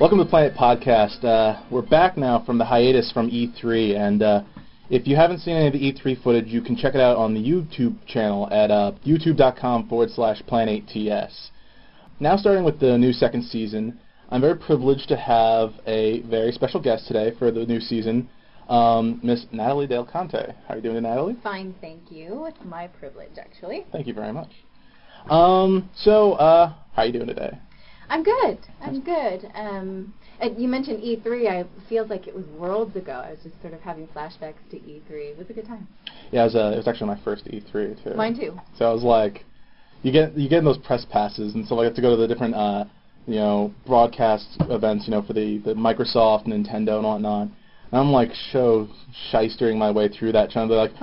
Welcome to the Planet Podcast. We're back now from the hiatus from E3, and if you haven't seen any of the E3 footage, you can check it out on the YouTube channel at youtube.com/Planet8TS. Now starting with the new second season, I'm very privileged to have a very special guest today for the new season, Miss Natalie Del Conte. How are you doing, Natalie? Fine, thank you. It's my privilege, actually. Thank you very much. How are you doing today? I'm good. And you mentioned E3. It feels like it was worlds ago. I was just sort of having flashbacks to E3. It was a good time. Yeah, it was actually my first E3 too. Mine too. So I was like, you get in those press passes, and so I get to go to the different broadcast events, for the Microsoft, Nintendo, and whatnot. And I'm like shystering my way through that, trying to be like,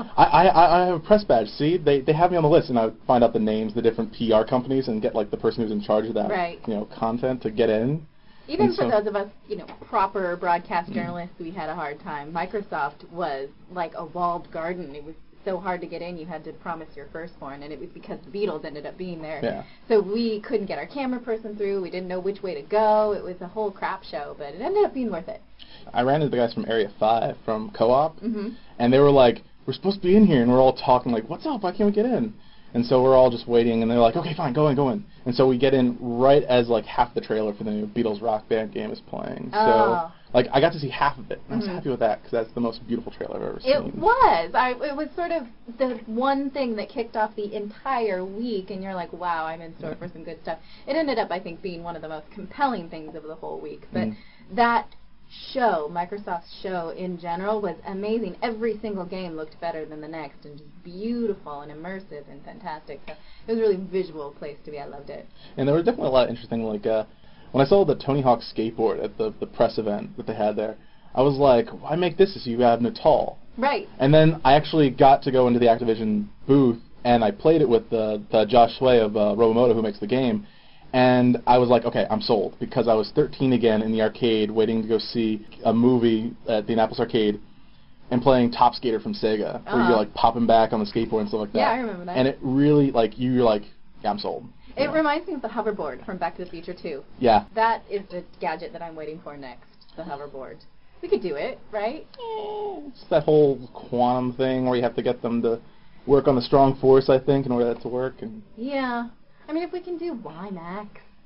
I have a press badge. See, they have me on the list, and I would find out the names, the different PR companies, and get like the person who's in charge of that, right. Content to get in. Even for those of us, proper broadcast journalists, we had a hard time. Microsoft was like a walled garden. It was so hard to get in. You had to promise your firstborn, and it was because the Beatles ended up being there. Yeah. So we couldn't get our camera person through. We didn't know which way to go. It was a whole crap show, but it ended up being worth it. I ran into the guys from Area 5 from Co-op, mm-hmm. and they were like, we're supposed to be in here, and we're all talking like, what's up? Why can't we get in? And so we're all just waiting, and they're like, okay, fine, go in. And so we get in right as like half the trailer for the new Beatles Rock Band game is playing. Oh. So I got to see half of it, and I was Mm-hmm. happy with that, because that's the most beautiful trailer I've ever seen. It was. It was sort of the one thing that kicked off the entire week, and you're like, wow, I'm in store for some good stuff. It ended up, I think, being one of the most compelling things of the whole week. But that show, Microsoft's show in general, was amazing. Every single game looked better than the next, and just beautiful and immersive and fantastic. So it was a really visual place to be. I loved it. And there were definitely a lot of interesting, when I saw the Tony Hawk skateboard at the press event that they had there, I was like, why make this if you have Natal? Right. And then I actually got to go into the Activision booth, and I played it with Josh Sway of Robomoto, who makes the game. And I was like, okay, I'm sold, because I was 13 again in the arcade waiting to go see a movie at the Annapolis Arcade and playing Top Skater from Sega, where you're like popping back on the skateboard and stuff like that. Yeah, I remember that. And it really, you're like, yeah, I'm sold. It reminds me of the hoverboard from Back to the Future 2. Yeah. That is the gadget that I'm waiting for next, the hoverboard. We could do it, right? It's that whole quantum thing where you have to get them to work on the strong force, I think, in order for that to work. And yeah. I mean, if we can do WiMAX,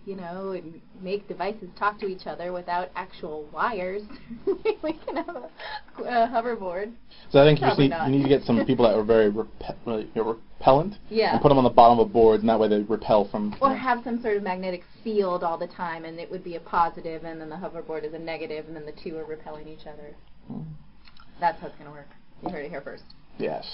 and make devices talk to each other without actual wires, we can have a hoverboard. So I think you need to get some people that are very repellent, yeah, and put them on the bottom of a board, and that way they repel from. Or have some sort of magnetic field all the time, and it would be a positive, and then the hoverboard is a negative, and then the two are repelling each other. That's how it's going to work. You heard it here first. Yes.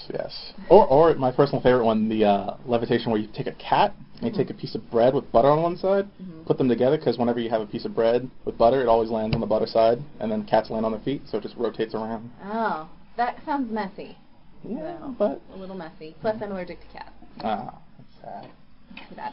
Or my personal favorite one, the levitation, where you take a cat and you take a piece of bread with butter on one side, put them together, because whenever you have a piece of bread with butter, it always lands on the butter side, and then cats land on their feet, so it just rotates around. Oh, that sounds messy. Yeah, so, but a little messy. Plus, I'm allergic to cats. That's sad. Too bad.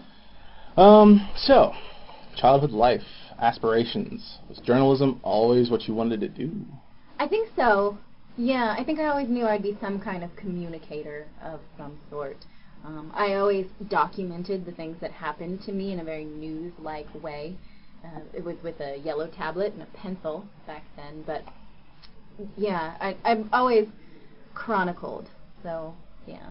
So, childhood life, aspirations. Was journalism always what you wanted to do? I think so. Yeah, I think I always knew I'd be some kind of communicator of some sort. I always documented the things that happened to me in a very news-like way. It was with a yellow tablet and a pencil back then, but yeah, I've always chronicled, so yeah.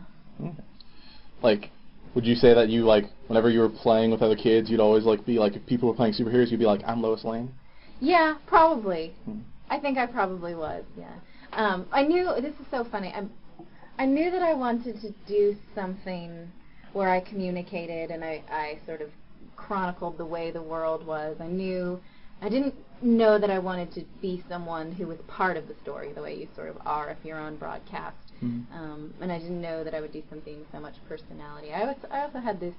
Okay. Would you say that you, whenever you were playing with other kids, you'd always, be if people were playing superheroes, you'd be like, I'm Lois Lane? Yeah, probably. I think I probably was, yeah. I knew, this is so funny, I knew that I wanted to do something where I communicated and I sort of chronicled the way the world was. I didn't know that I wanted to be someone who was part of the story, the way you sort of are if you're on broadcast. And I didn't know that I would do something with so much personality. I also had this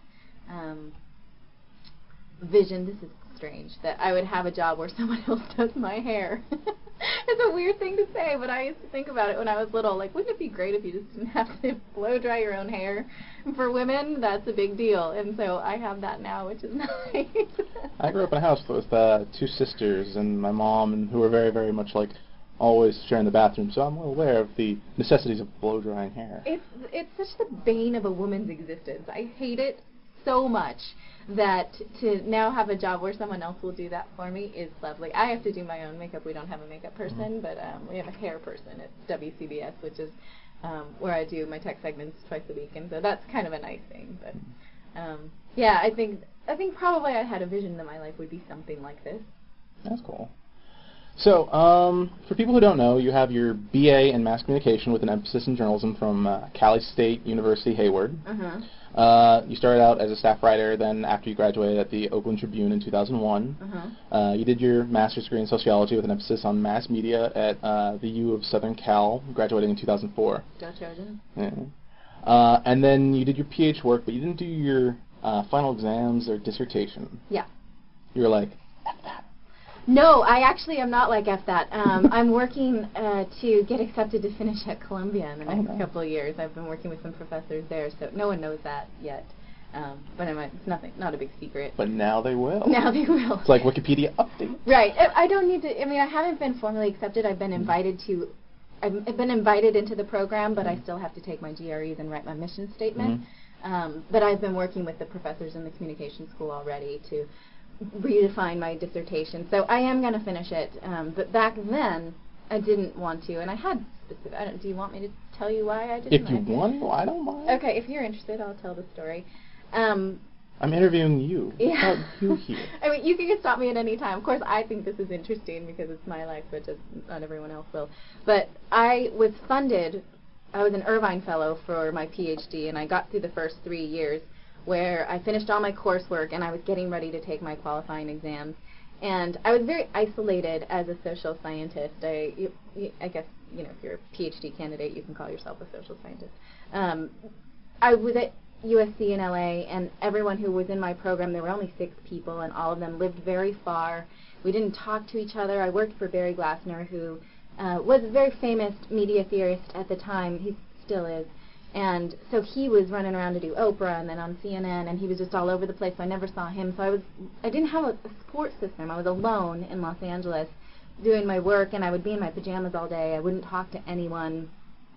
vision, this is strange, that I would have a job where someone else does my hair. It's a weird thing to say, but I used to think about it when I was little. Wouldn't it be great if you just didn't have to blow dry your own hair? For women, that's a big deal, and so I have that now, which is nice. I grew up in a house with two sisters and my mom, and who were very, very much always sharing the bathroom, so I'm well aware of the necessities of blow drying hair. It's such the bane of a woman's existence. I hate it so much that to now have a job where someone else will do that for me is lovely. I have to do my own makeup. We don't have a makeup person, but we have a hair person at WCBS, which is where I do my tech segments twice a week, and so that's kind of a nice thing. But yeah, I think probably I had a vision that my life would be something like this. That's cool. So, for people who don't know, you have your BA in Mass Communication with an emphasis in journalism from Cali State University, Hayward. You started out as a staff writer, then after you graduated at the Oakland Tribune in 2001. You did your master's degree in sociology with an emphasis on mass media at the U of Southern Cal, graduating in 2004. Go Trojans. Yeah. And then you did your PhD work, but you didn't do your final exams or dissertation. Yeah. You were like, F that. No, I actually am not like F that. I'm working to get accepted to finish at Columbia in the next couple of years. I've been working with some professors there, so no one knows that yet. But it's not a big secret. But now they will. Now they will. It's like Wikipedia update. Right. I don't need to. I mean, I haven't been formally accepted. I've been invited to. I've been invited into the program, but I still have to take my GREs and write my mission statement. But I've been working with the professors in the communication school already to redefine my dissertation, so I am going to finish it. But back then, I didn't want to, and I had specific. Do you want me to tell you why I didn't? If you want to, I don't mind. Okay, if you're interested, I'll tell the story. I'm interviewing you. Yeah. You here. I mean, you can stop me at any time. Of course, I think this is interesting because it's my life, but just not everyone else will. But I was funded. I was an Irvine Fellow for my PhD, and I got through the first 3 years, where I finished all my coursework and I was getting ready to take my qualifying exams. And I was very isolated as a social scientist. I guess, if you're a PhD candidate, you can call yourself a social scientist. I was at USC in LA, and everyone who was in my program, there were only 6 people, and all of them lived very far. We didn't talk to each other. I worked for Barry Glassner, who was a very famous media theorist at the time. He still is. And so he was running around to do Oprah and then on CNN, and he was just all over the place, so I never saw him. So I didn't have a support system. I was alone in Los Angeles doing my work, and I would be in my pajamas all day. I wouldn't talk to anyone.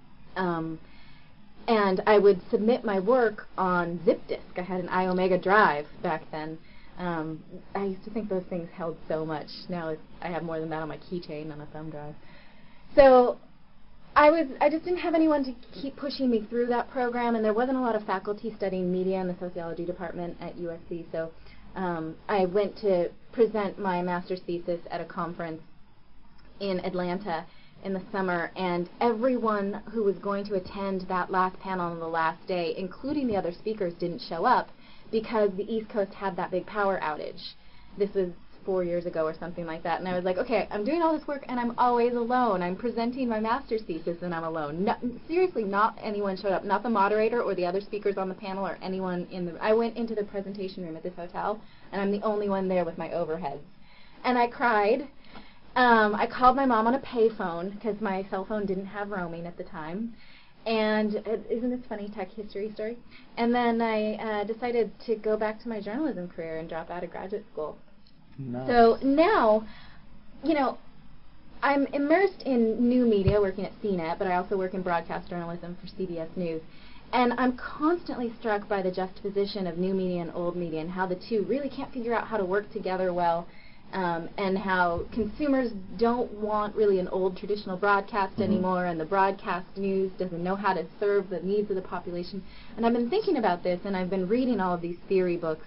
And I would submit my work on Zip Disk. I had an iOmega drive back then. I used to think those things held so much. Now I have more than that on my keychain on a thumb drive. So I just didn't have anyone to keep pushing me through that program, and there wasn't a lot of faculty studying media in the sociology department at USC, so I went to present my master's thesis at a conference in Atlanta in the summer, and everyone who was going to attend that last panel on the last day, including the other speakers, didn't show up because the East Coast had that big power outage. This was 4 years ago or something like that, and I was like, okay, I'm doing all this work and I'm always alone. I'm presenting my master's thesis and I'm alone. Seriously, not anyone showed up, not the moderator or the other speakers on the panel or anyone in the... I went into the presentation room at this hotel, and I'm the only one there with my overheads. And I cried. I called my mom on a payphone because my cell phone didn't have roaming at the time. And isn't this funny tech history story? And then I decided to go back to my journalism career and drop out of graduate school. Nice. So now, I'm immersed in new media, working at CNET, but I also work in broadcast journalism for CBS News. And I'm constantly struck by the juxtaposition of new media and old media and how the two really can't figure out how to work together well, and how consumers don't want really an old traditional broadcast anymore, and the broadcast news doesn't know how to serve the needs of the population. And I've been thinking about this, and I've been reading all of these theory books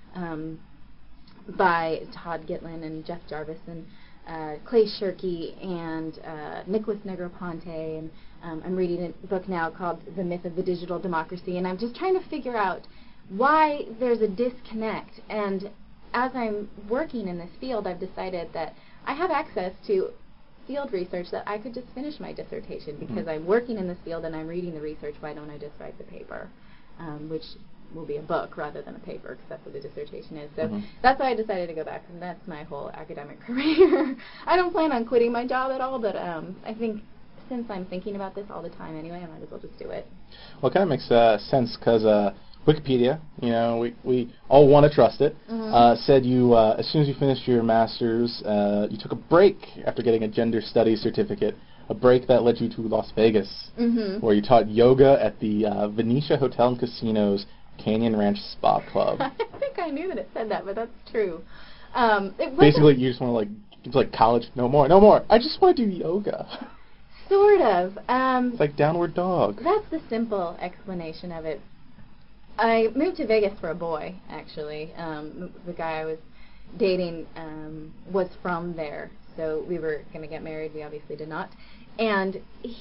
by Todd Gitlin and Jeff Jarvis and Clay Shirky and Nicholas Negroponte, and I'm reading a book now called The Myth of the Digital Democracy, and I'm just trying to figure out why there's a disconnect. And as I'm working in this field, I've decided that I have access to field research that I could just finish my dissertation because I'm working in this field and I'm reading the research. Why don't I just write the paper, which will be a book rather than a paper, because that's what the dissertation is. So that's why I decided to go back, and that's my whole academic career. I don't plan on quitting my job at all, but I think since I'm thinking about this all the time anyway, I might as well just do it. Well, it kind of makes sense, because Wikipedia, we all want to trust it, said you, as soon as you finished your master's, you took a break after getting a gender studies certificate, a break that led you to Las Vegas, where you taught yoga at the Venetia Hotel and Casinos Canyon Ranch Spa Club. I think I knew that it said that, but that's true. Basically, you just want to, like, it's like college, no more, no more. I just want to do yoga. Sort of. It's like Downward Dog. That's the simple explanation of it. I moved to Vegas for a boy, actually. The guy I was dating was from there, so we were going to get married. We obviously did not. And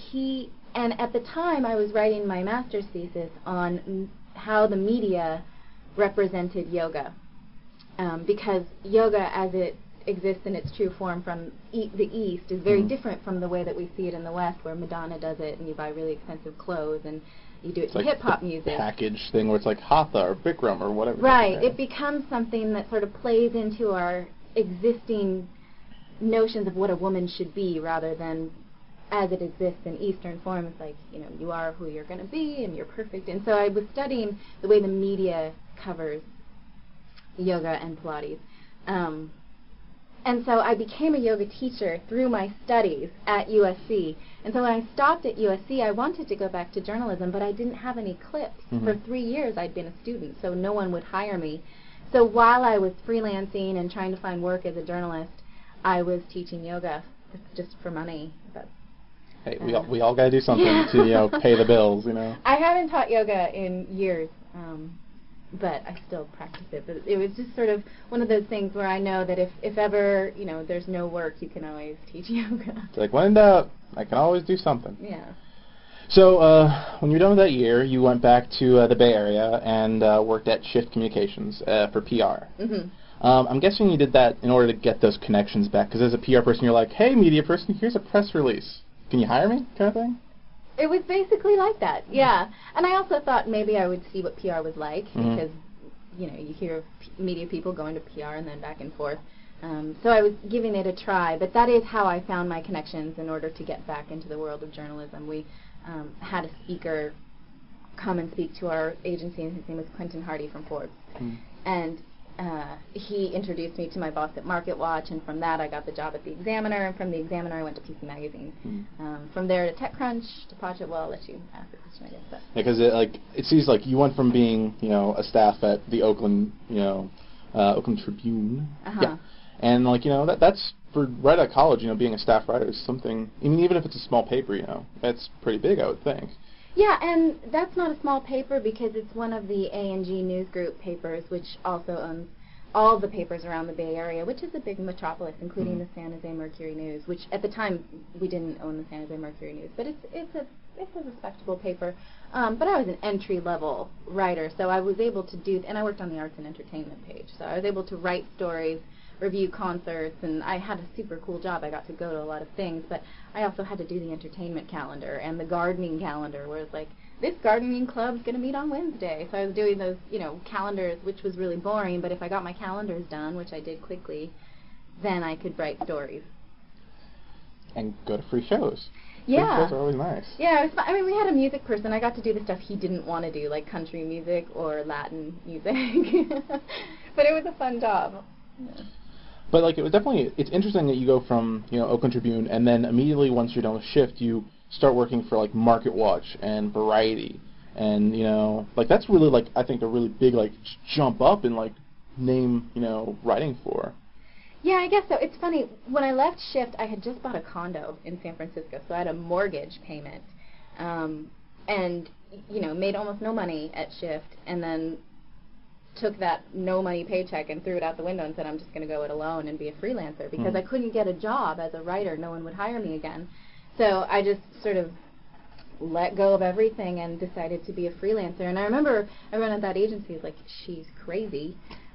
at the time, I was writing my master's thesis on how the media represented yoga, because yoga, as it exists in its true form from the East, is very different from the way that we see it in the West, where Madonna does it, and you buy really expensive clothes, and you do it to like hip-hop music. Package thing where it's like Hatha or Bikram or whatever. Right. It becomes something that sort of plays into our existing notions of what a woman should be, rather than as it exists in Eastern form. It's like, you know, you are who you're going to be, and you're perfect. And so I was studying the way the media covers yoga and Pilates. And so I became a yoga teacher through my studies at USC. And so when I stopped at USC, I wanted to go back to journalism, but I didn't have any clips. For 3 years, I'd been a student, so no one would hire me. So while I was freelancing and trying to find work as a journalist, I was teaching yoga just for money. But, hey, we all got to do something to, you know, pay the bills, you know. I haven't taught yoga in years. But I still practice it. But it was just sort of one of those things where I know that if ever, you know, there's no work, you can always teach yoga. It's like, when in doubt, I can always do something. Yeah. So when you're done with that year, you went back to the Bay Area and worked at Shift Communications for PR. I'm guessing you did that in order to get those connections back, because as a PR person, you're like, hey, media person, here's a press release. Can you hire me, kind of thing? It was basically like that, yeah. And I also thought maybe I would see what PR was like, because, you know, you hear of media people going to PR and then back and forth. So I was giving it a try, but that is how I found my connections in order to get back into the world of journalism. We had a speaker come and speak to our agency, and his name was Quentin Hardy from Forbes. And he introduced me to my boss at Market Watch, and from that I got the job at the Examiner, and from the Examiner I went to PC Magazine. From there to TechCrunch, to Podship. Well, I'll let you ask the question, I guess. But. Yeah, because it seems like you went from being, you know, a staff at the Oakland, you know, Oakland Tribune. Yeah. And, like, you know, that's for right out of college, you know, being a staff writer is something, I mean, even if it's a small paper, you know, that's pretty big, I would think. Yeah, and that's not a small paper because it's one of the A&G News Group papers, which also owns all the papers around the Bay Area, which is a big metropolis, including the San Jose Mercury News, which at the time we didn't own the San Jose Mercury News, but it's a respectable paper. But I was an entry-level writer, so I was able to do, and I worked on the arts and entertainment page, so I was able to write stories, review concerts, and I had a super cool job. I got to go to a lot of things, but I also had to do the entertainment calendar and the gardening calendar, where it's like, this gardening club's going to meet on Wednesday. So I was doing those, you know, calendars, which was really boring, but if I got my calendars done, which I did quickly, then I could write stories. And go to free shows. Yeah. Free shows are always nice. Yeah, it was fun. I mean, we had a music person. I got to do the stuff he didn't want to do, like country music or Latin music. But it was a fun job. Yeah. But, like, it was definitely, it's interesting that you go from, you know, Oakland Tribune, and then immediately once you're done with Shift, you start working for, like, Market Watch and Variety. And, you know, like, that's really, like, I think a really big, like, jump up in, like, name, you know, writing for. Yeah, I guess so. It's funny, when I left Shift, I had just bought a condo in San Francisco, so I had a mortgage payment. And, you know, made almost no money at Shift, and then took that no-money paycheck and threw it out the window and said, I'm just going to go it alone and be a freelancer, because I couldn't get a job as a writer. No one would hire me again. So I just sort of let go of everything and decided to be a freelancer. And I remember everyone at that agency was like, she's crazy.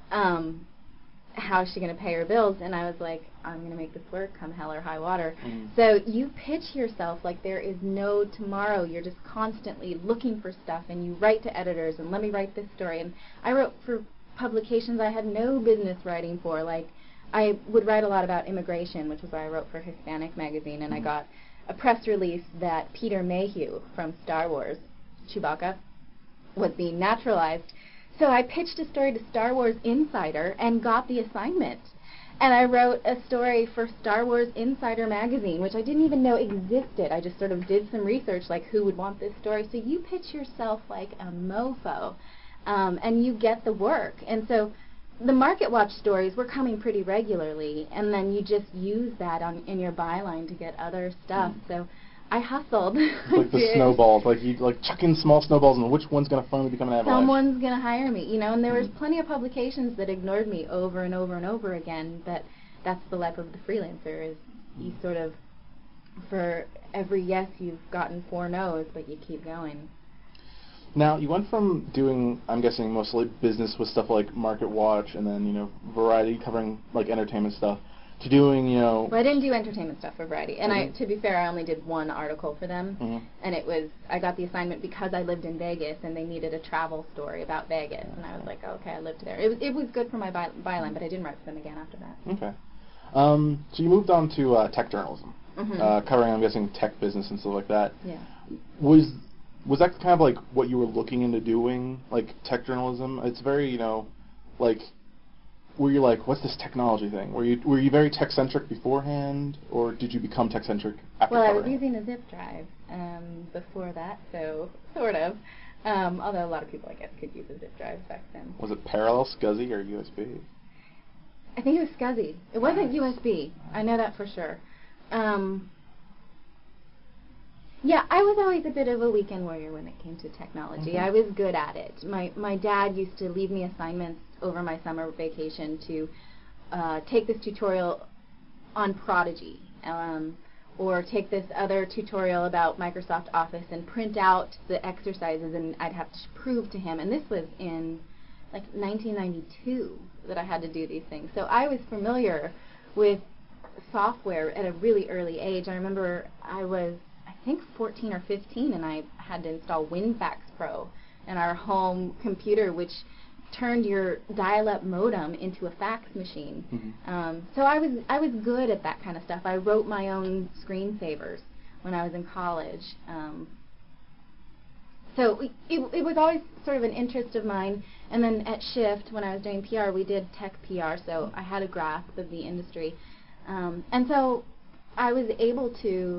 How is she going to pay her bills? And I was like, I'm going to make this work, come hell or high water. So you pitch yourself like there is no tomorrow. You're just constantly looking for stuff, and you write to editors, and let me write this story. And I wrote for publications I had no business writing for. Like, I would write a lot about immigration, which was why I wrote for Hispanic Magazine, and I got a press release that Peter Mayhew from Star Wars, Chewbacca, was being naturalized. So I pitched a story to Star Wars Insider and got the assignment. And I wrote a story for Star Wars Insider magazine, which I didn't even know existed. I just sort of did some research, like who would want this story. So you pitch yourself like a mofo. and you get the work. And so the Market Watch stories were coming pretty regularly, and then you just use that in your byline to get other stuff. So I hustled. Like the snowballs, like you like chucking small snowballs, and which one's going to finally become an avalanche? Someone's going to hire me, you know. And there was plenty of publications that ignored me over and over and over again. But that's the life of the freelancer. Is you sort of, for every yes, you've gotten 4 no's, but you keep going. Now, you went from doing, I'm guessing, mostly business with stuff like Market Watch and then, you know, Variety covering, like, entertainment stuff, to doing, you know... Well, I didn't do entertainment stuff for Variety. And to be fair, I only did 1 article for them. And it was, I got the assignment because I lived in Vegas and they needed a travel story about Vegas. And I was like, okay, I lived there. It was good for my byline, but I didn't write for them again after that. Okay. So you moved on to tech journalism, covering, I'm guessing, tech business and stuff like that. Yeah. Was that kind of like what you were looking into doing, like tech journalism? It's very, you know, like, were you like, what's this technology thing? Were you very tech-centric beforehand, or did you become tech-centric after Well, covering? I was using a zip drive before that, so sort of. Although a lot of people, I guess, could use a zip drive back then. Was it parallel, SCSI, or USB? I think it was SCSI. It wasn't USB. I know that for sure. Yeah, I was always a bit of a weekend warrior when it came to technology. I was good at it. My dad used to leave me assignments over my summer vacation to take this tutorial on Prodigy, or take this other tutorial about Microsoft Office and print out the exercises, and I'd have to prove to him. And this was in like 1992 that I had to do these things. So I was familiar with software at a really early age. I remember I was, I think, 14 or 15, and I had to install WinFax Pro in our home computer, which turned your dial-up modem into a fax machine. So I was good at that kind of stuff. I wrote my own screensavers when I was in college. So it was always sort of an interest of mine. And then at Shift, when I was doing PR, we did tech PR, so I had a grasp of the industry. And so I was able to,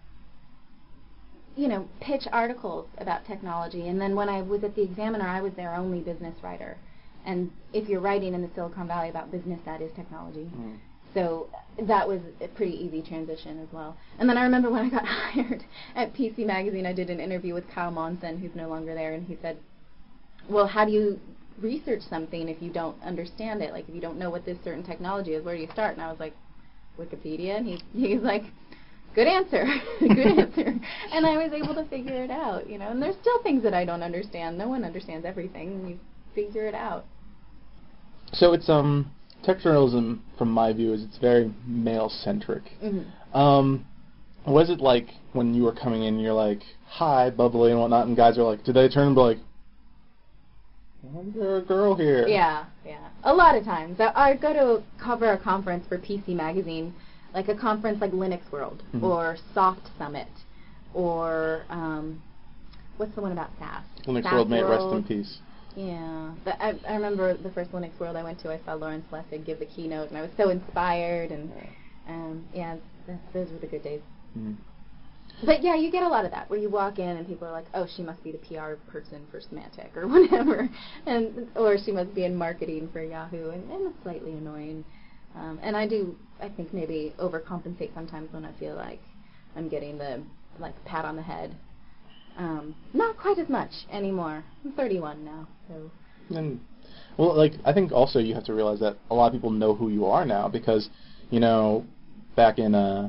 you know, pitch articles about technology. And then when I was at the Examiner, I was their only business writer. And if you're writing in the Silicon Valley about business, that is technology. So that was a pretty easy transition as well. And then I remember when I got hired at PC Magazine, I did an interview with Kyle Monson, who's no longer there, and he said, well, how do you research something if you don't understand it? Like, if you don't know what this certain technology is, where do you start? And I was like, Wikipedia. And he's like, good answer, good answer. And I was able to figure it out, you know. And there's still things that I don't understand. No one understands everything, and you figure it out. So it's tech journalism, from my view, is it's very male-centric. Was it like when you were coming in, you're like, hi, bubbly and whatnot, and guys are like, did they turn and be like, there's a girl here? Yeah. A lot of times. I'd go to cover a conference for PC Magazine, like a conference like Linux World, or Soft Summit, or what's the one about SAS? Linux World, may it rest in peace. Yeah. I remember the first Linux World I went to, I saw Lawrence Lessig give the keynote, and I was so inspired, and yeah, those were the good days. But yeah, you get a lot of that, where you walk in and people are like, oh, she must be the PR person for Symantec or whatever, or she must be in marketing for Yahoo, and it's slightly annoying. And I think maybe overcompensate sometimes when I feel like I'm getting the pat on the head. Not quite as much anymore. I'm 31 now, so. And well, I think also you have to realize that a lot of people know who you are now because, you know, back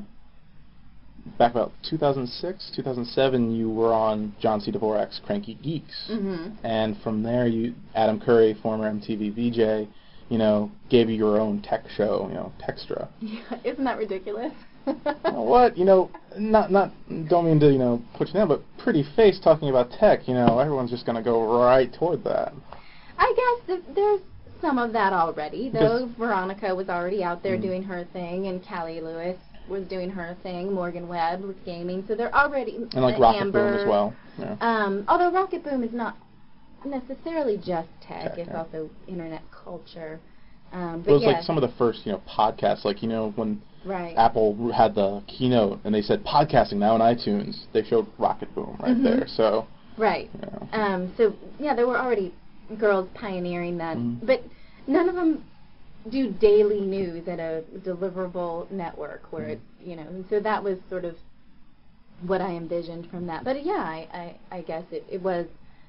about 2006, 2007, you were on John C. Dvorak's Cranky Geeks, and from there, Adam Curry, former MTV VJ, you know, gave you your own tech show, you know, Techstra. Yeah, isn't that ridiculous? What, you know, don't mean to, you know, put you down, but pretty face talking about tech, you know, everyone's just going to go right toward that. I guess there's some of that already, though. Veronica was already out there doing her thing, and Callie Lewis was doing her thing, Morgan Webb with gaming, so they're already, and like Rocket Boom as well. Yeah. Although Rocket Boom is not necessarily just tech, it's also internet culture. But it was like some of the first, you know, podcasts, like, you know, when Apple had the keynote and they said podcasting now in iTunes, they showed Rocket Boom right there. So right. You know. So yeah, there were already girls pioneering that, Mm. but none of them do daily news at a deliverable network where Mm. it's, and so that was sort of what I envisioned from that. But yeah, I guess it was,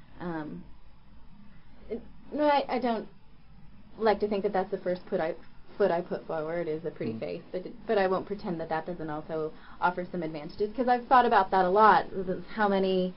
no, I don't like to think that that's the first foot I put forward is a pretty face, but I won't pretend that that doesn't also offer some advantages, because I've thought about that a lot, how many,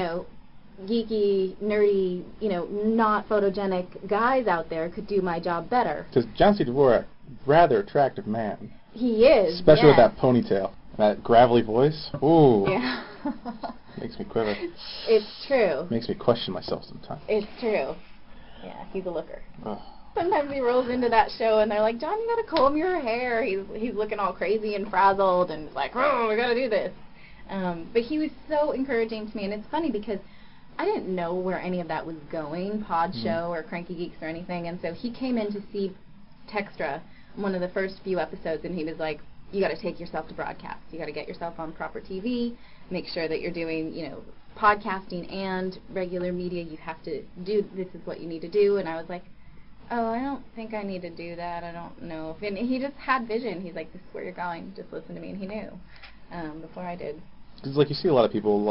geeky, nerdy, not photogenic guys out there could do my job better. Because John C. Dvorak, rather attractive man. He is, especially with yes. that ponytail, that gravelly voice. Ooh, Yeah. makes me quiver. It's true. Makes me question myself sometimes. It's true. Yeah, he's a looker. Ugh. Sometimes he rolls into that show and they're like, John, you gotta comb your hair. He's looking all crazy and frazzled, and it's like, oh, we gotta do this. But he was so encouraging to me, and it's funny because I didn't know where any of that was going, Pod Show or Cranky Geeks or anything, and so he came in to see Textra, one of the first few episodes, and he was like, you gotta take yourself to broadcast. You gotta get yourself on proper TV, make sure that you're doing, podcasting and regular media. You have to do, this is what you need to do. And I was like, oh, I don't think I need to do that. I don't know. And he just had vision. He's like, this is where you're going. Just listen to me. And he knew before I did. Because, you see a lot of people,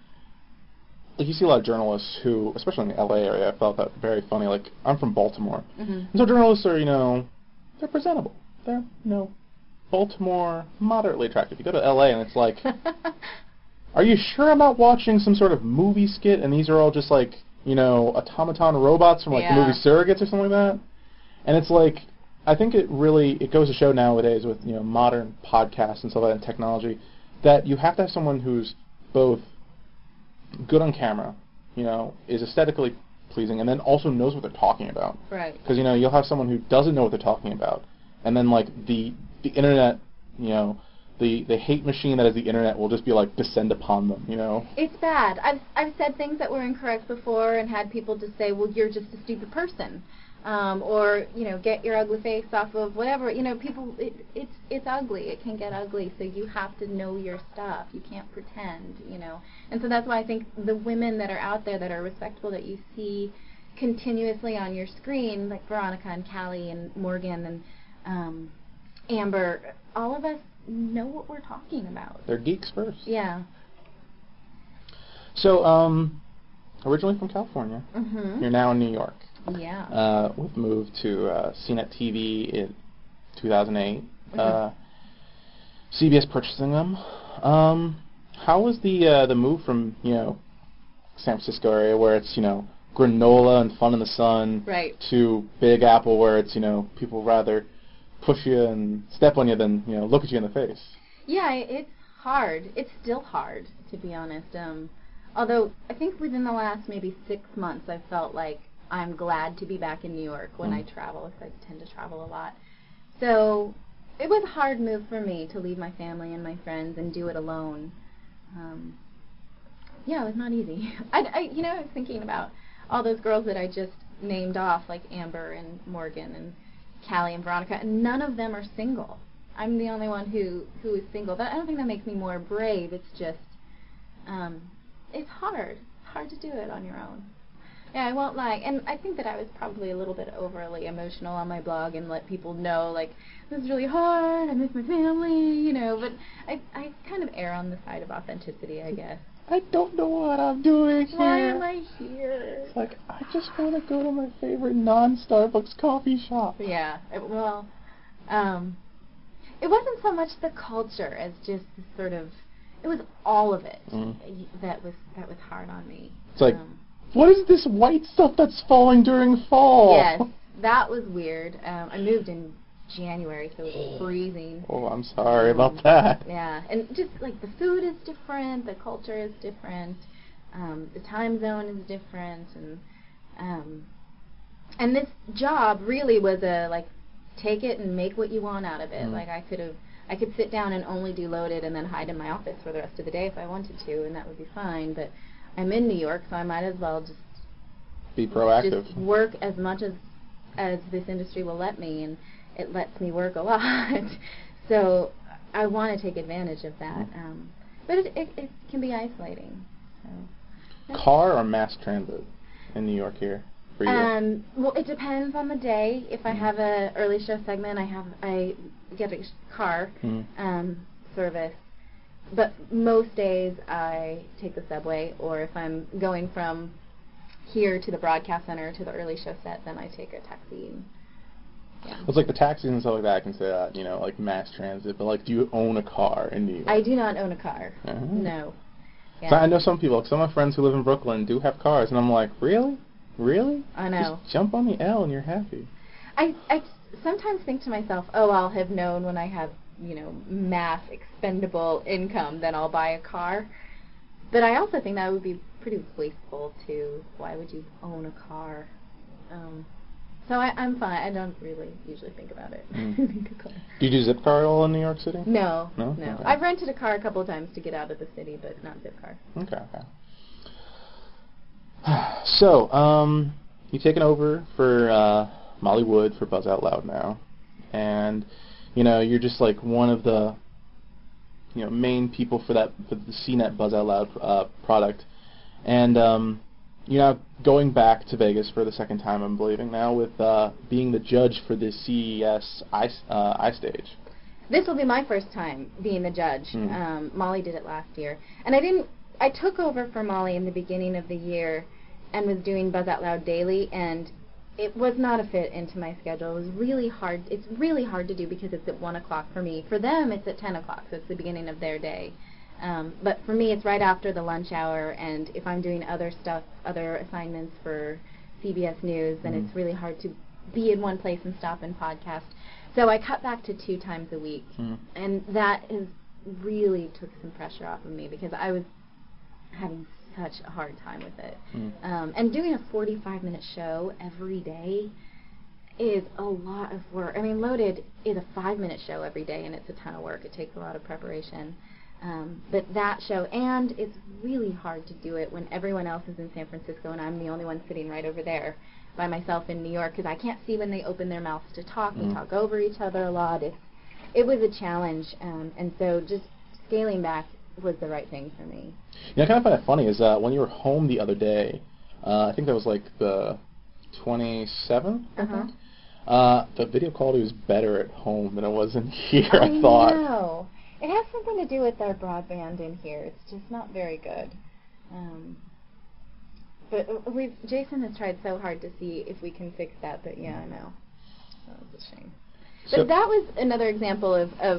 you see a lot of journalists who, especially in the L.A. area, I felt that very funny. I'm from Baltimore. Mm-hmm. And so journalists are, they're presentable. They're, Baltimore, moderately attractive. You go to L.A. and it's like, are you sure about watching some sort of movie skit and these are all just automaton robots from the movie Surrogates or something like that? And it's I think it goes to show nowadays with, modern podcasts and stuff like that and technology, that you have to have someone who's both good on camera, is aesthetically pleasing, and then also knows what they're talking about. Right. Because, you'll have someone who doesn't know what they're talking about, and then, the internet, the hate machine that is the internet will just be descend upon them, It's bad. I've said things that were incorrect before and had people just say, well, you're just a stupid person. Or, get your ugly face off of whatever. People, it's ugly. It can get ugly. So you have to know your stuff. You can't pretend, And so that's why I think the women that are out there that are respectable, that you see continuously on your screen, like Veronica and Callie and Morgan and Amber, all of us know what we're talking about. They're geeks first. Yeah. So, originally from California, you're now in New York. Yeah. We've moved to CNET TV in 2008. CBS purchasing them. How was the move from San Francisco area where it's granola and fun in the sun, right, to Big Apple where it's people rather push you and step on you than look at you in the face? Yeah, it's hard. It's still hard, to be honest. Although I think within the last maybe 6 months, I felt like I'm glad to be back in New York when I travel, because I tend to travel a lot. So it was a hard move for me to leave my family and my friends and do it alone. Yeah, it was not easy. I was thinking about all those girls that I just named off, like Amber and Morgan and Callie and Veronica, and none of them are single. I'm the only one who is single. But I don't think that makes me more brave. It's just, it's hard. It's hard to do it on your own. Yeah, I won't lie. And I think that I was probably a little bit overly emotional on my blog and let people know, this is really hard, I miss my family, but I kind of err on the side of authenticity, I guess. I don't know what I'm doing here. Why am I here? It's I just want to go to my favorite non-Starbucks coffee shop. Yeah, it wasn't so much the culture as just the sort of, it was all of it that was hard on me. It's what is this white stuff that's falling during fall? Yes, that was weird. I moved in January, so it was freezing. Oh, I'm sorry about that. Yeah, and just the food is different, the culture is different, the time zone is different, and this job really was a take it and make what you want out of it. I could sit down and only do Loaded and then hide in my office for the rest of the day if I wanted to, and that would be fine. But I'm in New York, so I might as well just be proactive. Just work as much as this industry will let me, and it lets me work a lot. So I want to take advantage of that. But it can be isolating. So. Car or mass transit in New York here? for you? Well, it depends on the day. If I have a early show segment, I get a car service. But most days I take the subway, or if I'm going from here to the broadcast center to the early show set, then I take a taxi. Yeah. It's like the taxis and stuff like that. I can say that, like mass transit. But like, do you own a car in New York? I do not own a car. No. Yeah. So I know some people. Some of my friends who live in Brooklyn do have cars, and I'm like, really? I know. Just jump on the L and you're happy. I sometimes think to myself, oh, I'll have known when I have mass expendable income, then I'll buy a car. But I also think that would be pretty wasteful too. Why would you own a car? So I'm fine. I don't really usually think about it. Do you do Zipcar at all in New York City? No. Okay. I've rented a car a couple of times to get out of the city, but not Zipcar. Okay. So, you've taken over for Molly Wood for Buzz Out Loud now, and you're just like one of the main people for the CNET Buzz Out Loud product, and going back to Vegas for the second time, I'm believing now, with being the judge for the CES iStage. This will be my first time being the judge. Molly did it last year, and I took over for Molly in the beginning of the year and was doing Buzz Out Loud daily, and it was not a fit into my schedule. It was really hard. It's really hard to do because it's at 1 o'clock for me. For them, it's at 10 o'clock, so it's the beginning of their day. But for me, it's right after the lunch hour, and if I'm doing other assignments for CBS News, then it's really hard to be in one place and stop and podcast. So I cut back to 2 times a week, and that really took some pressure off of me because I was having such a hard time with it. And doing a 45-minute show every day is a lot of work. I mean, Loaded is a 5-minute show every day, and it's a ton of work. It takes a lot of preparation. But that show, and it's really hard to do it when everyone else is in San Francisco and I'm the only one sitting right over there by myself in New York because I can't see when they open their mouths to talk. We talk over each other a lot. It was a challenge, and so just scaling back was the right thing for me. I kind of find it funny is when you were home the other day, I think that was like the 27th, I think. The video quality was better at home than it was in here, I thought. I know. It has something to do with our broadband in here. It's just not very good. But Jason has tried so hard to see if we can fix that, but yeah, I know. That was a shame. But that was another example of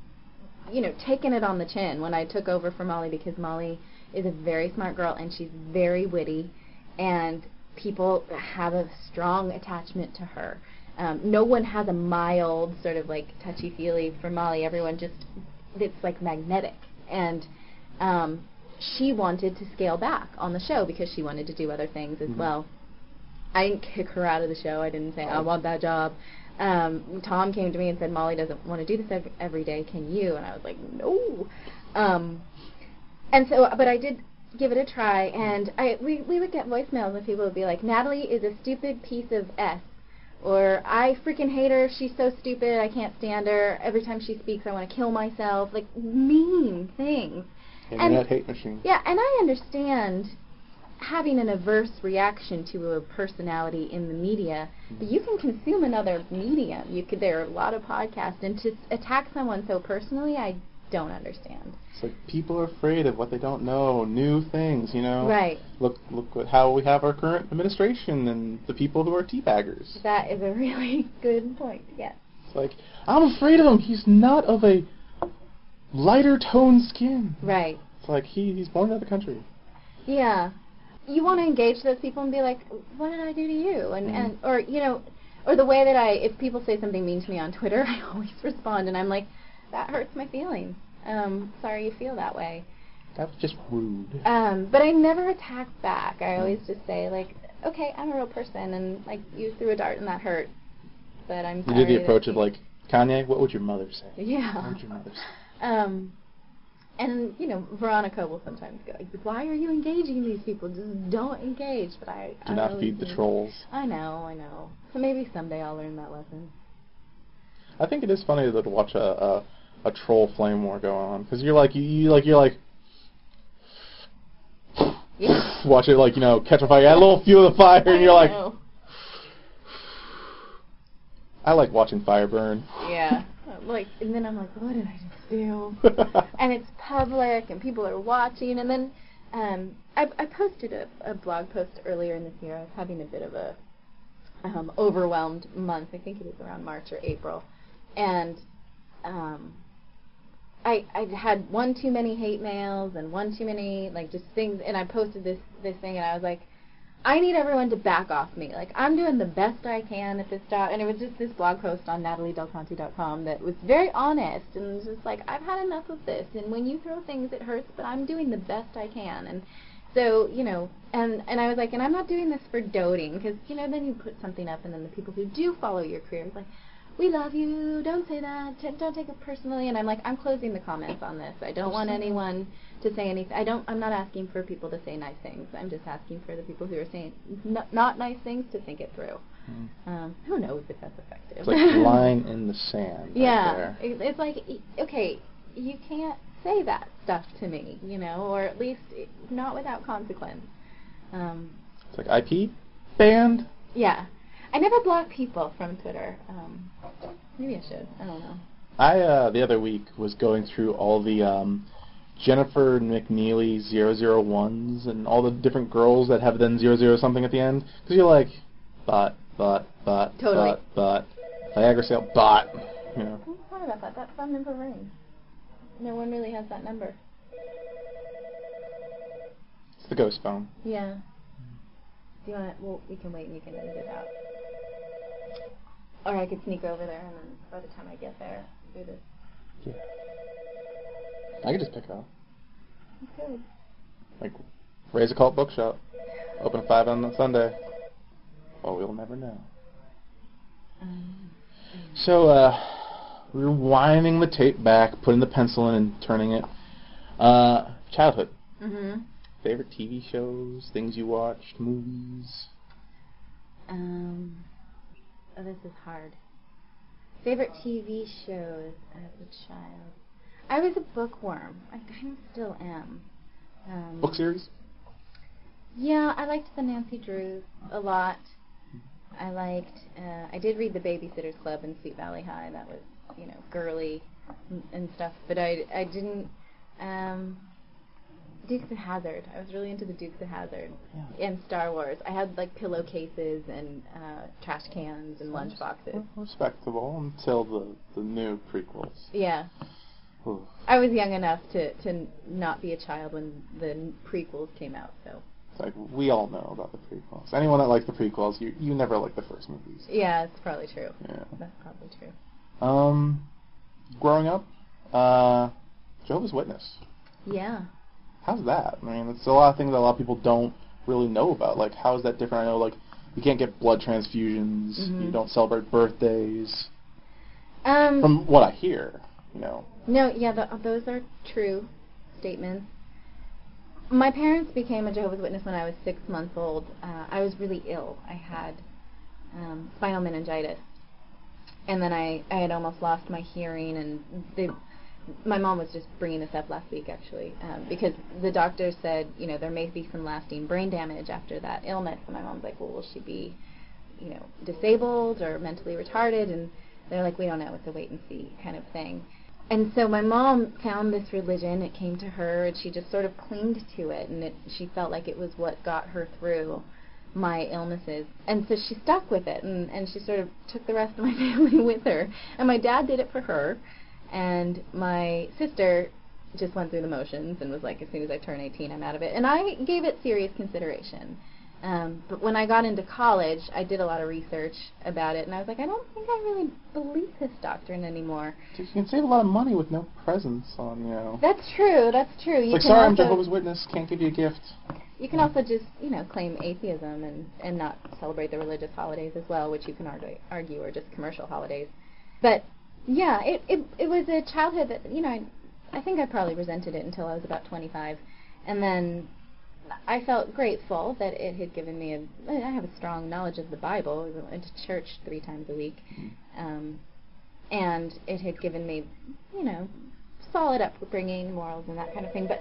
taking it on the chin when I took over for Molly, because Molly is a very smart girl and she's very witty, and people have a strong attachment to her. No one has a mild sort of like touchy-feely for Molly. Everyone just, it's like magnetic. And she wanted to scale back on the show because she wanted to do other things as well. I didn't kick her out of the show. I didn't say, I want that job. Tom came to me and said, Molly doesn't want to do this every day, can you? And I was like, no. And so, but I did give it a try, and we would get voicemails and people would be like, Natalie is a stupid piece of S, or I freaking hate her, she's so stupid, I can't stand her, every time she speaks I want to kill myself, like mean things. Internet hate machine. Yeah, and I understand having an adverse reaction to a personality in the media, but you can consume another medium. There are a lot of podcasts, and to attack someone so personally, I don't understand. It's like people are afraid of what they don't know, new things, Right. Look at how we have our current administration and the people who are teabaggers. That is a really good point, yes. It's like, I'm afraid of him. He's not of a lighter toned skin. Right. It's like he's born out of the country. Yeah. You want to engage those people and be like, what did I do to you? And or the way that if people say something mean to me on Twitter, I always respond, and I'm like, that hurts my feelings. Sorry you feel that way. That was just rude. But I never attack back. I always just say, like, okay, I'm a real person, and, like, you threw a dart and that hurt, but I'm sorry. You did the approach of, like, Kanye, what would your mother say? Yeah. What would your mother say? And, Veronica will sometimes go, like, why are you engaging these people? Just don't engage. But Do not feed the trolls. I know. So maybe someday I'll learn that lesson. I think it is funny to watch a troll flame war go on, because you're like yeah. watch it, like, catch a fire, add a little fuel to the fire, and you're like, I like watching fire burn. Yeah. Like, and then I'm like, what did I just do? And it's public, and people are watching. And then I posted a blog post earlier in this year. I was having a bit of a overwhelmed month. I think it was around March or April. And I had one too many hate mails and one too many, like, just things. And I posted this thing, and I was like, I need everyone to back off me. Like, I'm doing the best I can at this job. And it was just this blog post on NatalieDelConte.com that was very honest and was just like, I've had enough of this. And when you throw things, it hurts, but I'm doing the best I can. And so, you know, and I was like, and I'm not doing this for doting, because, you know, then you put something up, and then the people who do follow your career is like, we love you, don't say that, don't take it personally. And I'm like, I'm closing the comments on this. I don't want anyone to say anything. I'm not asking for people to say nice things. I'm just asking for the people who are saying not nice things to think it through. Who knows if that's effective? It's like a line in the sand. Yeah, right there. It's like, okay, you can't say that stuff to me, you know, or at least not without consequence. It's like IP banned. Yeah. I never block people from Twitter. Maybe I should. I don't know. I, the other week, was going through all the Jennifer McNeely 001s and all the different girls that have then 00 something at the end. Because you're like, bot, Totally. bot, Viagra sale, bot. You know. I'm sorry about that. That phone number rings. No one really has that number. It's the ghost phone. Yeah. Do you want to, well, we can wait and you can edit it out. Or I could sneak over there, and then by the time I get there, do this. Yeah. I could just pick it up. You could. Like, raise a cult bookshop. Open at 5 on Sunday. Well, we'll never know. So, rewinding the tape back, putting the pencil in and turning it. Childhood. Mm-hmm. Favorite TV shows, things you watched, movies? Oh, this is hard. Favorite TV shows as a child. I was a bookworm. I kind of still am. Book series? Yeah, I liked the Nancy Drews a lot. I liked, I did read The Babysitter's Club and Sweet Valley High. That was, you know, girly and stuff. But I didn't, Dukes of Hazzard. I was really into the Dukes of Hazzard. Yeah. And Star Wars. I had, like, pillowcases and trash cans and lunch boxes. Respectable until the new prequels. Yeah. Ooh. I was young enough to not be a child when the prequels came out, so. It's like, we all know about the prequels. Anyone that likes the prequels, you never liked the first movies. Yeah, it's probably true. Yeah. That's probably true. Growing up, Jehovah's Witness. Yeah. How's that? I mean, it's a lot of things that a lot of people don't really know about. Like, how is that different? I know, like, you can't get blood transfusions. Mm-hmm. You don't celebrate birthdays. Um, From what I hear, you know. No, yeah, those are true statements. My parents became a Jehovah's Witness when I was 6 months old. I was really ill. I had spinal meningitis. And then I had almost lost my hearing, and my mom was just bringing this up last week, actually, because the doctor said, you know, there may be some lasting brain damage after that illness. And my mom's like, well, will she be, you know, disabled or mentally retarded? And they're like, we don't know. It's a wait and see kind of thing. And so my mom found this religion. It came to her, and she just sort of clinged to it, and she felt like it was what got her through my illnesses. And so she stuck with it, and she sort of took the rest of my family with her. And my dad did it for her. And my sister just went through the motions and was like, as soon as I turn 18, I'm out of it. And I gave it serious consideration. But when I got into college, I did a lot of research about it, and I was like, I don't think I really believe this doctrine anymore. You can save a lot of money with no presents on, you know. That's true. That's true. It's like, sorry, I'm Jehovah's Witness. Can't give you a gift. You can also just, you know, claim atheism and not celebrate the religious holidays as well, which you can argue are just commercial holidays. But yeah, it was a childhood that, you know, I think I probably resented it until I was about 25. And then I felt grateful that it had given me I have a strong knowledge of the Bible. I went to church 3 times a week. And it had given me, you know, solid upbringing, morals, and that kind of thing. But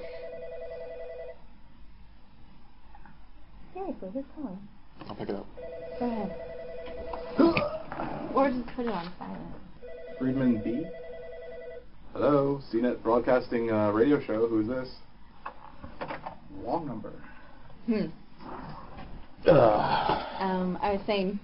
seriously, who's calling? I'll pick it up. Go ahead. Or just put it on silent. Friedman B? Hello, CNET Broadcasting radio show. Who's this? Wrong number. I was saying,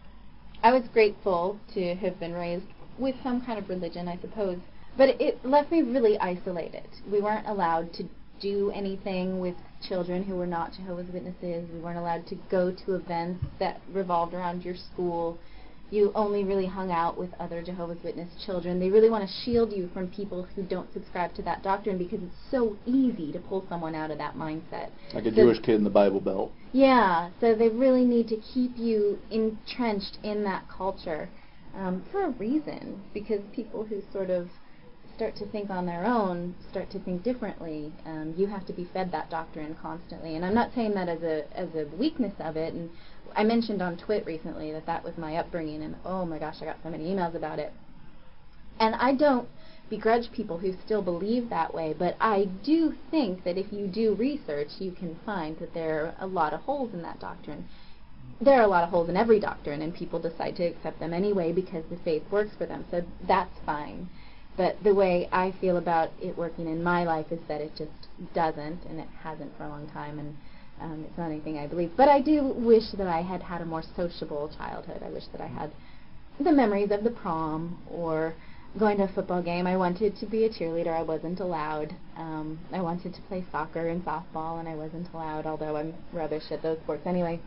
I was grateful to have been raised with some kind of religion, I suppose, but it left me really isolated. We weren't allowed to do anything with children who were not Jehovah's Witnesses. We weren't allowed to go to events that revolved around your school. You only really hung out with other Jehovah's Witness children. They really want to shield you from people who don't subscribe to that doctrine because it's so easy to pull someone out of that mindset. Like a Jewish kid in the Bible Belt. Yeah, so they really need to keep you entrenched in that culture for a reason, because people who sort of start to think on their own start to think differently. You have to be fed that doctrine constantly. And I'm not saying that as a weakness of it. And I mentioned on Twit recently that was my upbringing, and oh my gosh, I got so many emails about it. And I don't begrudge people who still believe that way, but I do think that if you do research, you can find that there are a lot of holes in that doctrine. There are a lot of holes in every doctrine, and people decide to accept them anyway because the faith works for them, so that's fine. But the way I feel about it working in my life is that it just doesn't, and it hasn't for a long time, and it's not anything I believe. But I do wish that I had had a more sociable childhood. I wish that I had the memories of the prom or going to a football game. I wanted to be a cheerleader. I wasn't allowed. I wanted to play soccer and softball, and I wasn't allowed, although I'm rubbish at those sports anyway.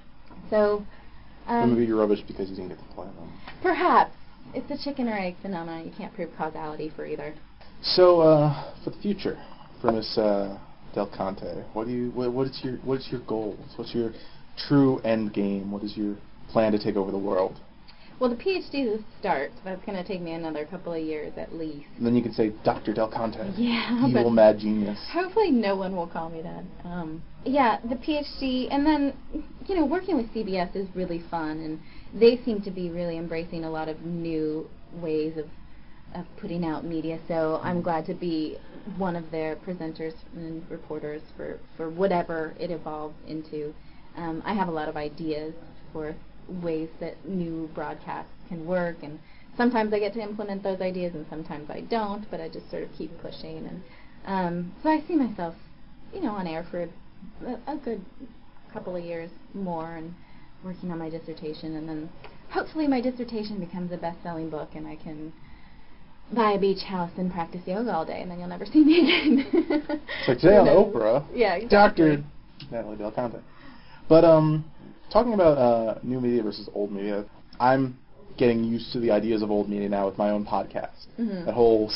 So, maybe you're rubbish because you didn't get to play them. Perhaps. It's a chicken or egg phenomenon. You can't prove causality for either. So, for the future, for Miss Del Conte, what is your goals? What's your true end game? What is your plan to take over the world? Well, the PhD is a start. That's going to take me another couple of years at least. And then you can say, Dr. Del Conte, evil mad genius. Hopefully no one will call me that. Yeah, the PhD, and then, working with CBS is really fun, and they seem to be really embracing a lot of new ways of putting out media, so I'm glad to be one of their presenters and reporters for whatever it evolves into. I have a lot of ideas for ways that new broadcasts can work, and sometimes I get to implement those ideas and sometimes I don't, but I just sort of keep pushing, and so I see myself on air for a good couple of years more and working on my dissertation, and then hopefully my dissertation becomes a best-selling book and I can buy a beach house and practice yoga all day, and then you'll never see me again. It's like today on Oprah, yeah, exactly. Dr. Natalie Del Conte. But talking about new media versus old media, I'm getting used to the ideas of old media now with my own podcast. Mm-hmm. That whole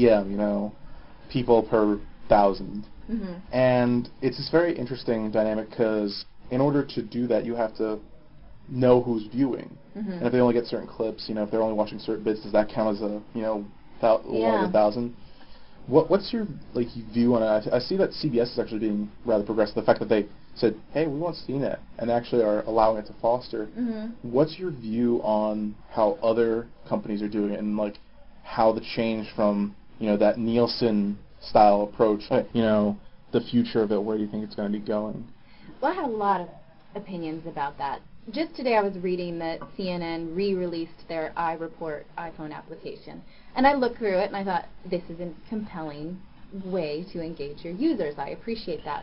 CPM, people per 1,000. Mm-hmm. And it's this very interesting dynamic because in order to do that, you have to know who's viewing. Mm-hmm. And if they only get certain clips, if they're only watching certain bits, does that count as a, one of 1,000? What's your view on it? I see that CBS is actually being rather progressive. The fact that they said, hey, we want CNET, and actually are allowing it to foster. Mm-hmm. What's your view on how other companies are doing it, and how the change from that Nielsen-style approach, the future of it, where do you think it's going to be going? Well, I have a lot of opinions about that. Just today I was reading that CNN re-released their iReport iPhone application. And I looked through it and I thought, this is a compelling way to engage your users. I appreciate that.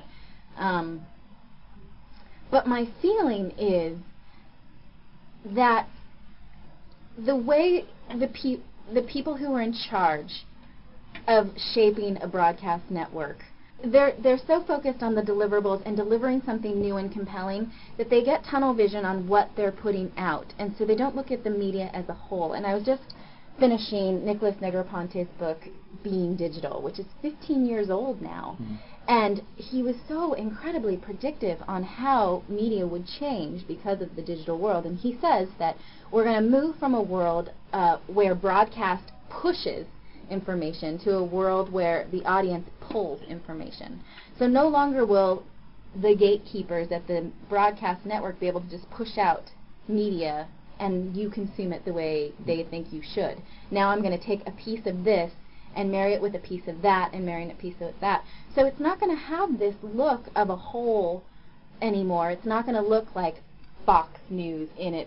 But my feeling is that the way the people who are in charge of shaping a broadcast network, they're so focused on the deliverables and delivering something new and compelling that they get tunnel vision on what they're putting out, and so they don't look at the media as a whole. And I was just finishing Nicholas Negroponte's book, Being Digital, which is 15 years old now. Mm-hmm. And he was so incredibly predictive on how media would change because of the digital world. And he says that we're going to move from a world where broadcast pushes information to a world where the audience pulls information. So no longer will the gatekeepers at the broadcast network be able to just push out media and you consume it the way they think you should. Now I'm going to take a piece of this and marry it with a piece of that and marry a piece of that. So it's not going to have this look of a whole anymore. It's not going to look like Fox News in its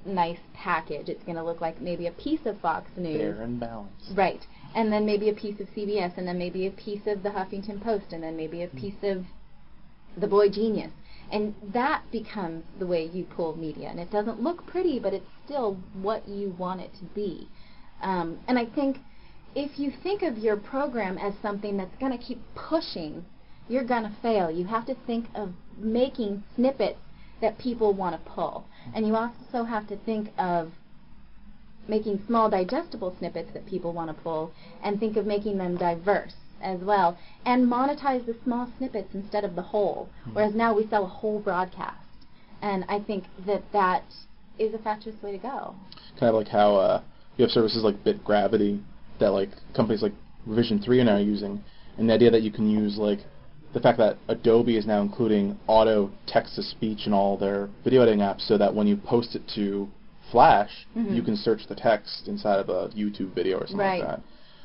nice package. It's going to look like maybe a piece of Fox News. Fair and balanced. Right. And then maybe a piece of CBS, and then maybe a piece of the Huffington Post, and then maybe a piece of the Boy Genius. And that becomes the way you pull media. And it doesn't look pretty, but it's still what you want it to be. And I think if you think of your program as something that's going to keep pushing, you're going to fail. You have to think of making snippets that people want to pull. And you also have to think of making small digestible snippets that people want to pull, and think of making them diverse as well, and monetize the small snippets instead of the whole, whereas now we sell a whole broadcast. And I think that is a fatuous way to go. Kind of like how you have services like BitGravity that like companies like Revision 3 are now using, and the idea that you can use like the fact that Adobe is now including auto text-to-speech in all their video editing apps, so that when you post it to Flash, you can search the text inside of a YouTube video or something like that.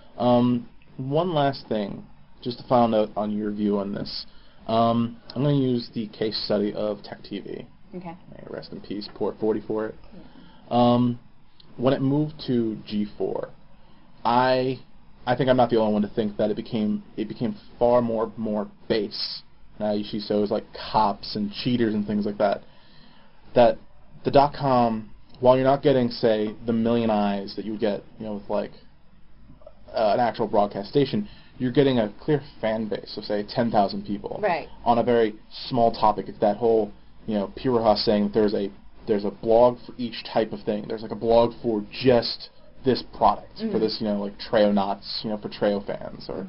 One last thing, just a final note on your view on this. I'm going to use the case study of TechTV. Okay. Rest in peace, Port 40 for it. When it moved to G4, I think I'm not the only one to think that it became far more base. Now you see shows like Cops and Cheaters and things like that. That the .com, while you're not getting, say, the million eyes that you would get, with like an actual broadcast station, you're getting a clear fan base of, say, 10,000 people on a very small topic. It's that whole, P. Rojas saying that there's a blog for each type of thing. There's like a blog for just this product, for this, like Treonauts, for Treo fans, or,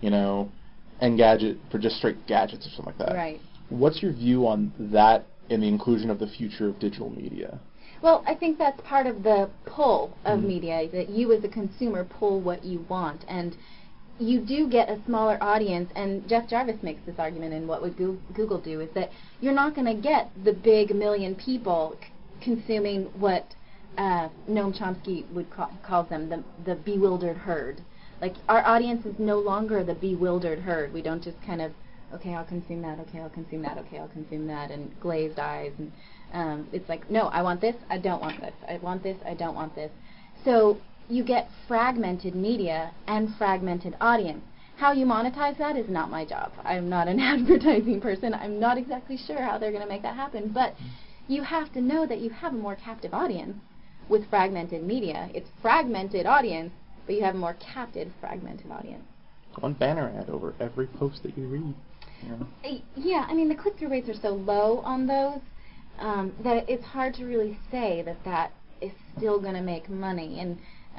Engadget for just straight gadgets or something like that. Right. What's your view on that in the inclusion of the future of digital media? Well, I think that's part of the pull of media, that you as a consumer pull what you want. And you do get a smaller audience, and Jeff Jarvis makes this argument in What Would Google Do, is that you're not going to get the big million people consuming what Noam Chomsky would calls them, the bewildered herd. Like, our audience is no longer the bewildered herd. We don't just kind of, okay, I'll consume that, okay, I'll consume that, okay, I'll consume that, and glazed eyes, and it's like, no, I want this, I don't want this, I want this, I don't want this. So you get fragmented media and fragmented audience. How you monetize that is not my job. I'm not an advertising person. I'm not exactly sure how they're going to make that happen, but you have to know that you have a more captive audience with fragmented media. It's fragmented audience, but you have a more captive, fragmented audience. One banner ad over every post that you read. Yeah, I mean, the click-through rates are so low on those that it's hard to really say that is still going to make money. And,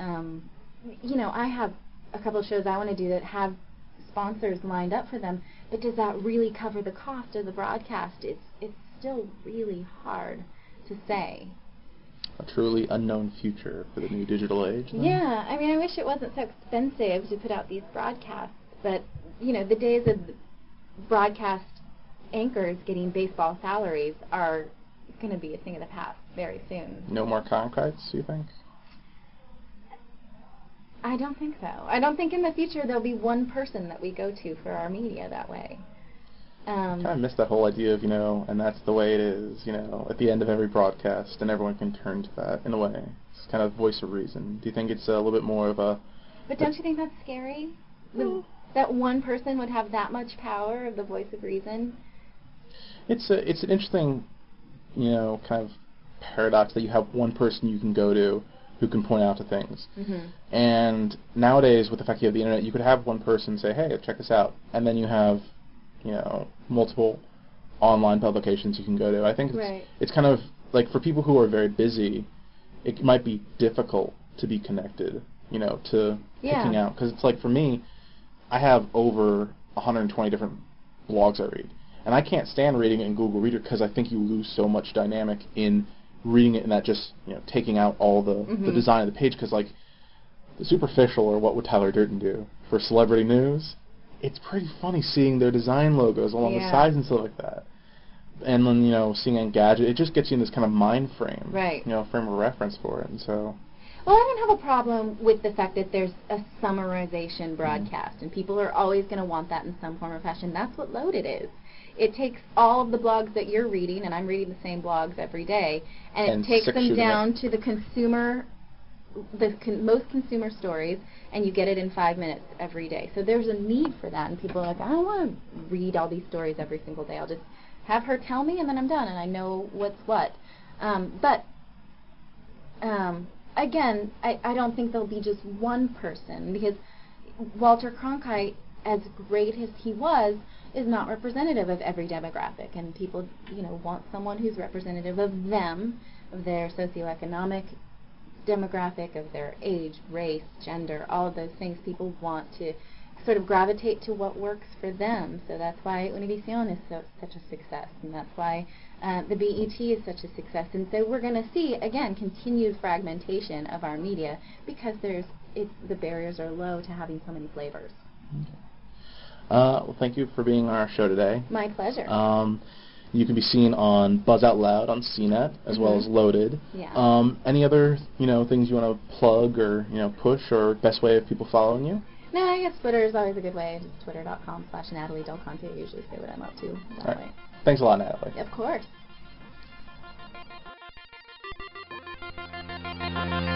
I have a couple of shows I want to do that have sponsors lined up for them, but does that really cover the cost of the broadcast? It's still really hard to say. A truly unknown future for the new digital age. Yeah, I mean, I wish it wasn't so expensive to put out these broadcasts, but, the days of broadcast anchors getting baseball salaries are going to be a thing of the past very soon. No more Conkites, you think? I don't think so. I don't think in the future there'll be one person that we go to for our media that way. I kind of miss that whole idea of, and that's the way it is, at the end of every broadcast, and everyone can turn to that in a way. It's kind of voice of reason. Do you think it's a little bit more of a... But don't you think that's scary? That one person would have that much power of the voice of reason? It's an interesting, kind of paradox that you have one person you can go to who can point out to things. And nowadays, with the fact you have the internet, you could have one person say, hey, check this out. And then you have, multiple online publications you can go to. I think it's kind of, like, for people who are very busy, it might be difficult to be connected, to picking out. Because it's like, for me, I have over 120 different blogs I read. And I can't stand reading it in Google Reader because I think you lose so much dynamic in reading it and that just, taking out all the design of the page. Because, like, the superficial, or what would Tyler Durden do for celebrity news, it's pretty funny seeing their design logos along the sides and stuff like that. And then, seeing Engadget, it just gets you in this kind of mind frame. Frame of reference for it. And so... Well, I don't have a problem with the fact that there's a summarization broadcast, and people are always going to want that in some form or fashion. That's what Loaded is. It takes all of the blogs that you're reading, and I'm reading the same blogs every day, and it takes them down to the consumer, most consumer stories, and you get it in 5 minutes every day. So there's a need for that, and people are like, I don't want to read all these stories every single day. I'll just have her tell me, and then I'm done, and I know what's what. Again, I don't think there'll be just one person, because Walter Cronkite, as great as he was, is not representative of every demographic, and people, want someone who's representative of them, of their socioeconomic demographic, of their age, race, gender, all of those things. People want to sort of gravitate to what works for them. So that's why Univision is such a success, and that's why the BET is such a success. And so we're going to see, again, continued fragmentation of our media, because the barriers are low to having so many flavors. Okay. Well, thank you for being on our show today. My pleasure. You can be seen on Buzz Out Loud on CNET, as well as Loaded. Yeah. Any other, things you want to plug or, push, or best way of people following you? No, I guess Twitter is always a good way. It's twitter.com/Natalie Del Conte. I usually say what I'm up to that way. Thanks a lot, Natalie. Of course.